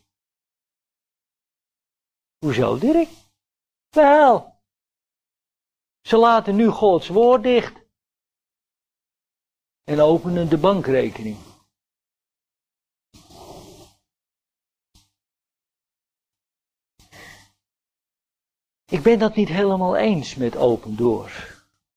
Hoezo, Dirk? Wel, ze laten nu Gods woord dicht en openen de bankrekening. Ik ben dat niet helemaal eens met Open Doors.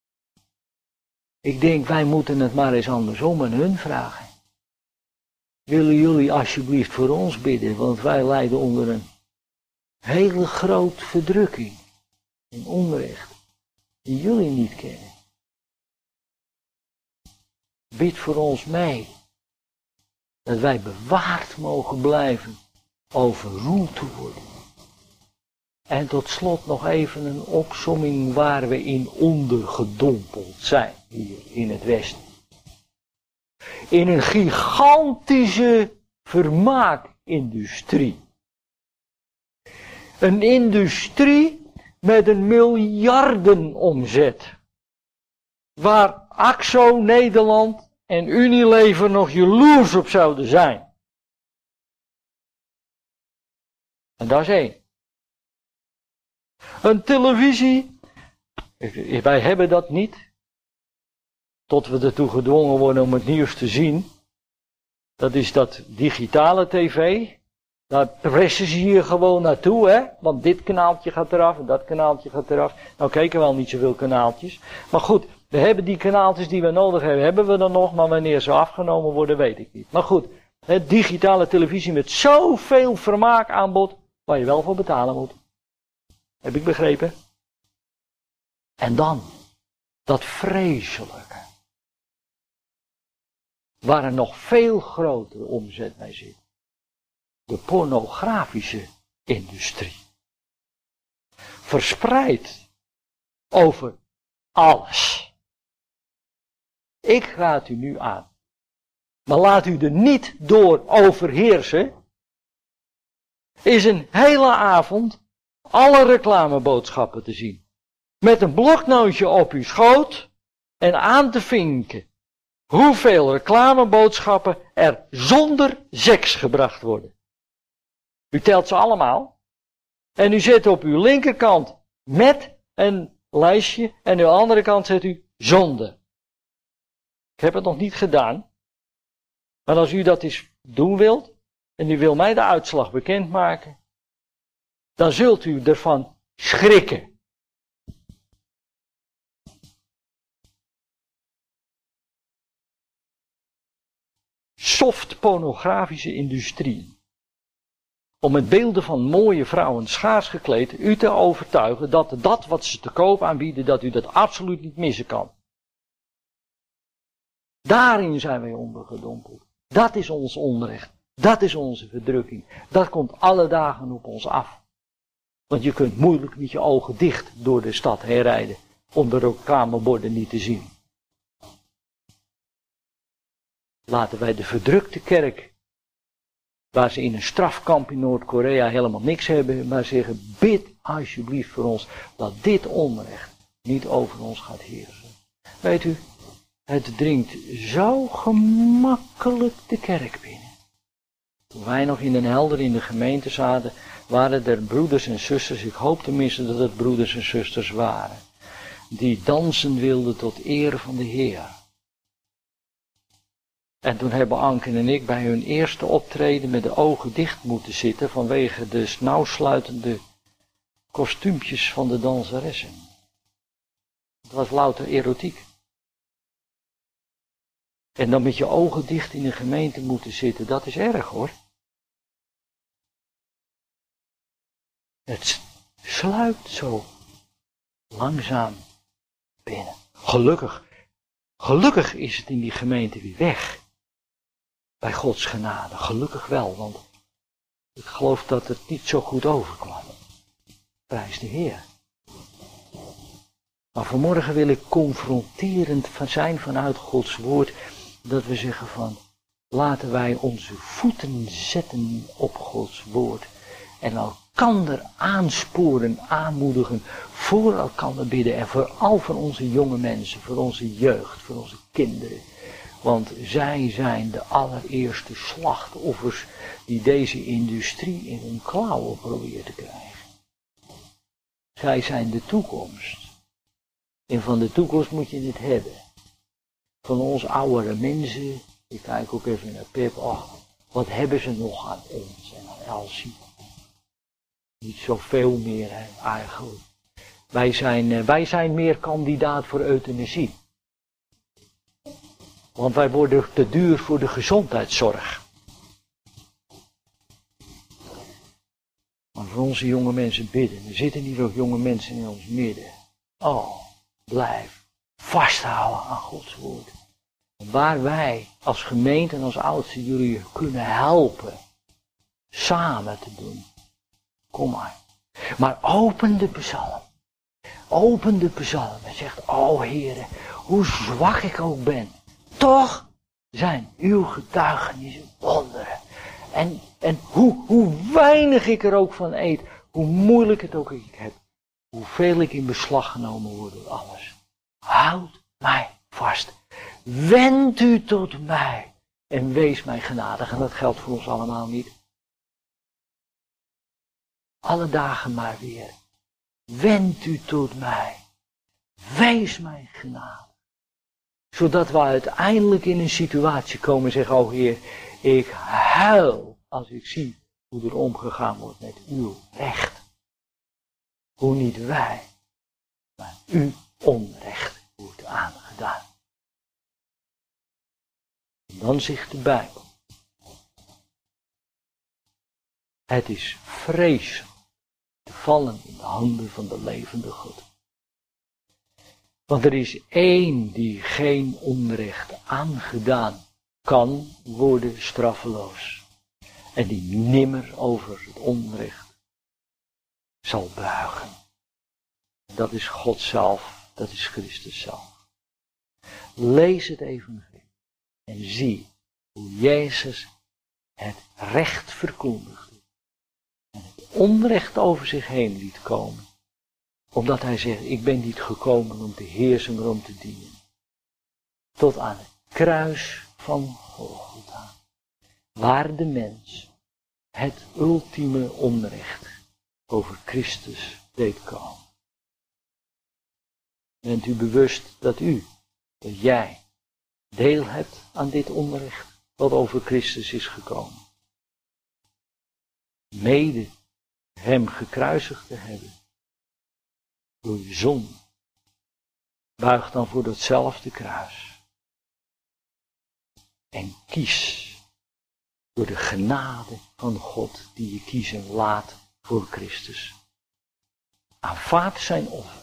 Ik denk, wij moeten het maar eens andersom aan hun vragen. Willen jullie alsjeblieft voor ons bidden, want wij lijden onder een hele grote verdrukking en onrecht die jullie niet kennen. Bid voor ons mee, dat wij bewaard mogen blijven overroeld te worden. En tot slot nog even een opsomming waar we in ondergedompeld zijn, hier in het Westen. In een gigantische vermaakindustrie. Een industrie met een miljardenomzet. Waar AXO, Nederland en Unilever nog jaloers op zouden zijn. En dat is één. Een televisie, wij hebben dat niet. Tot we ertoe gedwongen worden om het nieuws te zien. Dat is dat digitale tv. Daar pressen ze hier gewoon naartoe, hè. Want dit kanaaltje gaat eraf en dat kanaaltje gaat eraf. Nou keken we wel niet zoveel kanaaltjes. Maar goed, we hebben die kanaaltjes die we nodig hebben, hebben we dan nog. Maar wanneer ze afgenomen worden, weet ik niet. Maar goed, hè, digitale televisie met zoveel vermaakaanbod, waar je wel voor betalen moet. Heb ik begrepen? En dan, dat vreselijke. Waar een nog veel grotere omzet bij zit. De pornografische industrie. Verspreid over alles. Ik raad u nu aan. Maar laat u er niet door overheersen. Is een hele avond alle reclameboodschappen te zien. Met een bloknootje op uw schoot en aan te vinken hoeveel reclameboodschappen er zonder seks gebracht worden. U telt ze allemaal. En u zet op uw linkerkant met een lijstje en aan de andere kant zet u zonder. Ik heb het nog niet gedaan. Maar als u dat eens doen wilt en u wil mij de uitslag bekendmaken, dan zult u ervan schrikken. Soft pornografische industrie. Om met beelden van mooie vrouwen schaars gekleed u te overtuigen dat dat wat ze te koop aanbieden, dat u dat absoluut niet missen kan. Daarin zijn wij ondergedompeld. Dat is ons onrecht. Dat is onze verdrukking. Dat komt alle dagen op ons af. Want je kunt moeilijk met je ogen dicht door de stad heen rijden om de reclameborden niet te zien. Laten wij de verdrukte kerk, waar ze in een strafkamp in Noord-Korea helemaal niks hebben, maar zeggen, bid alsjeblieft voor ons, dat dit onrecht niet over ons gaat heersen. Weet u, het dringt zo gemakkelijk de kerk binnen. Toen wij nog in Den Helder in de gemeente zaten, waren er broeders en zusters, ik hoop tenminste dat het broeders en zusters waren, die dansen wilden tot eer van de Heer. En toen hebben Anke en ik bij hun eerste optreden met de ogen dicht moeten zitten vanwege de nauwsluitende kostuumpjes van de danseressen. Het was louter erotiek. En dan met je ogen dicht in de gemeente moeten zitten, dat is erg hoor. Het sluipt zo langzaam binnen. Gelukkig, gelukkig is het in die gemeente weer weg. Bij Gods genade, gelukkig wel, want ik geloof dat het niet zo goed overkwam. Prijs de Heer. Maar vanmorgen wil ik confronterend zijn vanuit Gods woord, dat we zeggen van, laten wij onze voeten zetten op Gods woord en elkander aansporen, aanmoedigen, voor elkander bidden en vooral voor onze jonge mensen, voor onze jeugd, voor onze kinderen. Want zij zijn de allereerste slachtoffers die deze industrie in hun klauwen probeert te krijgen. Zij zijn de toekomst. En van de toekomst moet je het hebben. Van ons oudere mensen, ik kijk ook even naar Pip, ach, wat hebben ze nog aan ons en aan Elsie? Niet zoveel meer hè, eigenlijk. Wij zijn, wij zijn meer kandidaat voor euthanasie. Want wij worden te duur voor de gezondheidszorg. Maar voor onze jonge mensen bidden. Er zitten hier ook jonge mensen in ons midden. Oh, blijf vasthouden aan Gods woord. En waar wij als gemeente en als oudsten jullie kunnen helpen. Samen te doen. Kom maar. Maar open de psalm. Open de psalm en zegt, oh Heere, hoe zwak ik ook ben. Toch zijn uw getuigenissen wonderen. En, en hoe, hoe weinig ik er ook van eet, hoe moeilijk het ook ik heb, hoeveel ik in beslag genomen word door alles. Houd mij vast. Wend u tot mij en wees mij genadig. En dat geldt voor ons allemaal niet. Alle dagen maar weer. Wend u tot mij. Wees mij genadig. Zodat we uiteindelijk in een situatie komen en zeggen, oh Heer, ik huil als ik zie hoe er omgegaan wordt met uw recht. Hoe niet wij, maar u onrecht wordt aangedaan. En dan zegt de Bijbel. Het is vreselijk te vallen in de handen van de levende God. Want er is één die geen onrecht aangedaan kan worden straffeloos. En die nimmer over het onrecht zal buigen. Dat is God zelf, dat is Christus zelf. Lees het evangelie en zie hoe Jezus het recht verkondigde. En het onrecht over zich heen liet komen. Omdat hij zegt, ik ben niet gekomen om te heersen, maar om te dienen. Tot aan het kruis van Golgotha. Waar de mens het ultieme onrecht over Christus deed komen. Bent u bewust dat u, dat jij, deel hebt aan dit onrecht wat over Christus is gekomen? Mede hem gekruisigd te hebben. Door je zonde. Buig dan voor datzelfde kruis. En kies. Door de genade van God die je kiezen laat voor Christus. Aanvaard zijn offer.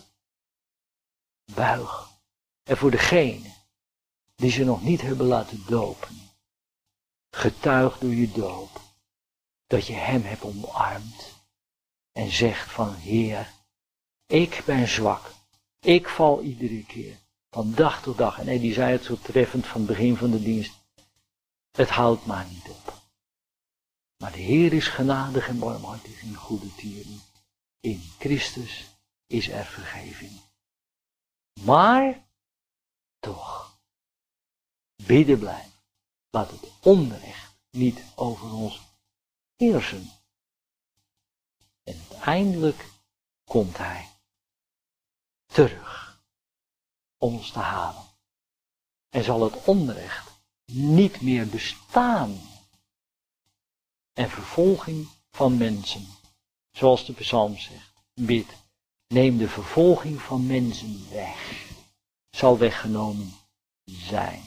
Buig. En voor degene die ze nog niet hebben laten dopen. Getuig door je doop. Dat je hem hebt omarmd. En zegt van Heer. Ik ben zwak. Ik val iedere keer. Van dag tot dag. En die zei het zo treffend van het begin van de dienst. Het houdt maar niet op. Maar de Heer is genadig en barmhartig in goede tijden. In Christus is er vergeving. Maar toch. Bidden blijven. Laat het onrecht niet over ons heersen. En uiteindelijk komt hij terug om ons te halen. En zal het onrecht niet meer bestaan. En vervolging van mensen, zoals de psalm zegt, bid, neem de vervolging van mensen weg, zal weggenomen zijn.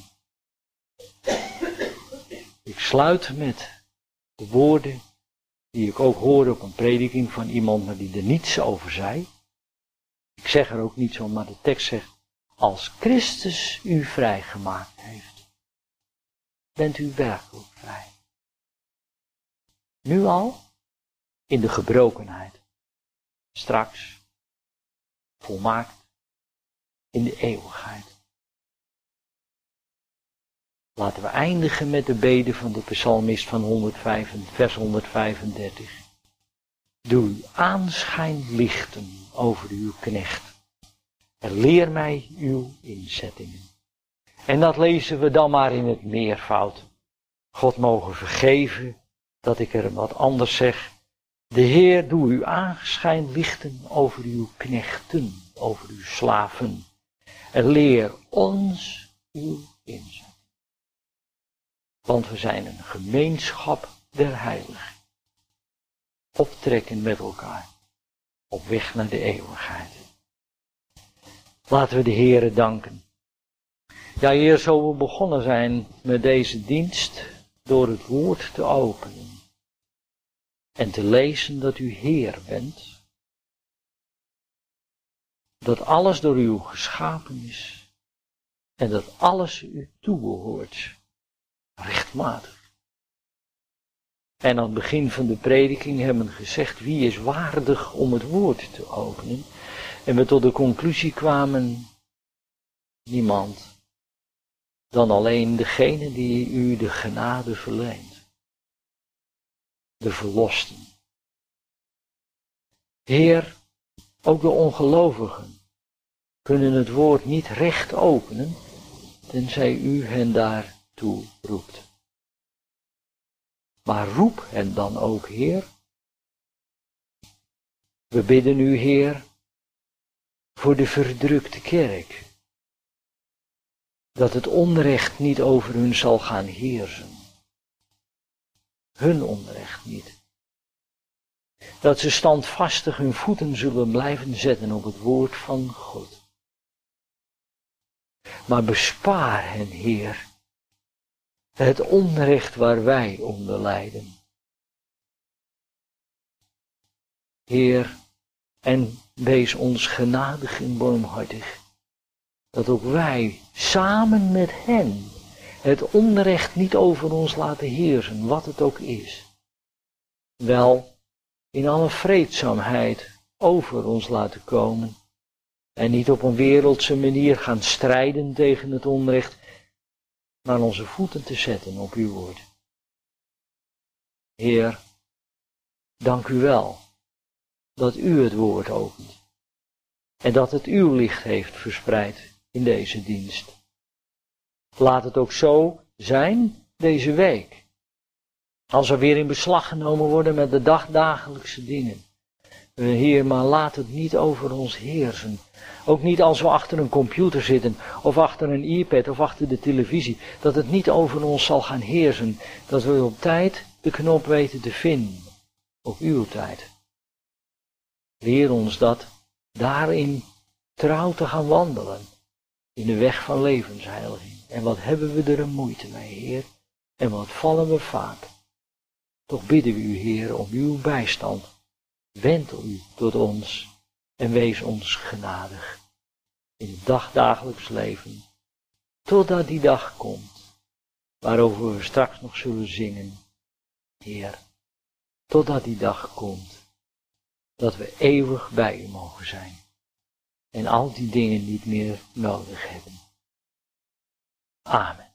Ik sluit met de woorden die ik ook hoorde op een prediking van iemand, maar die er niets over zei. Ik zeg er ook niets om, maar de tekst zegt, als Christus u vrijgemaakt heeft, bent u werkelijk vrij. Nu al, in de gebrokenheid, straks, volmaakt, in de eeuwigheid. Laten we eindigen met de bede van de psalmist van honderdvijf, vers honderdvijfendertig. Doe uw aanschijn lichten over uw knecht. En leer mij uw inzettingen. En dat lezen we dan maar in het meervoud. God mogen vergeven dat ik er wat anders zeg. De Heer, doe uw aanschijn lichten over uw knechten, over uw slaven. En leer ons uw inzet. Want we zijn een gemeenschap der heiligen. Optrekken met elkaar. Op weg naar de eeuwigheid. Laten we de Heere danken. Ja, Heer, zo we begonnen zijn met deze dienst door het woord te openen. En te lezen dat u Heer bent. Dat alles door u geschapen is. En dat alles u toebehoort. Rechtmatig. En aan het begin van de prediking hebben we gezegd, wie is waardig om het woord te openen? En we tot de conclusie kwamen, niemand. Dan alleen degene die u de genade verleent. De verlosten. Heer, ook de ongelovigen kunnen het woord niet recht openen, tenzij u hen daartoe roept. Maar roep hen dan ook, Heer. We bidden u, Heer, voor de verdrukte kerk. Dat het onrecht niet over hun zal gaan heersen. Hun onrecht niet, Dat ze standvastig hun voeten zullen blijven zetten op het woord van God. Maar bespaar hen, Heer, het onrecht waar wij onder lijden. Heer, en wees ons genadig en barmhartig, dat ook wij samen met hen het onrecht niet over ons laten heersen, wat het ook is. Wel, in alle vreedzaamheid over ons laten komen en niet op een wereldse manier gaan strijden tegen het onrecht, maar onze voeten te zetten op uw woord. Heer, dank u wel dat u het woord opent en dat het uw licht heeft verspreid in deze dienst. Laat het ook zo zijn deze week. Als we weer in beslag genomen worden met de dagdagelijkse dingen. Heer, maar laat het niet over ons heersen. Ook niet als we achter een computer zitten, of achter een iPad, of achter de televisie. Dat het niet over ons zal gaan heersen. Dat we op tijd de knop weten te vinden. Op uw tijd. Leer ons dat daarin trouw te gaan wandelen. In de weg van levensheiliging. En wat hebben we er een moeite mee, Heer. En wat vallen we vaak. Toch bidden we u, Heer, om uw bijstand. Wendel u tot ons en wees ons genadig. In het dagdagelijks leven. Totdat die dag komt. Waarover we straks nog zullen zingen. Heer, totdat die dag komt. Dat we eeuwig bij u mogen zijn. En al die dingen niet meer nodig hebben. Amen.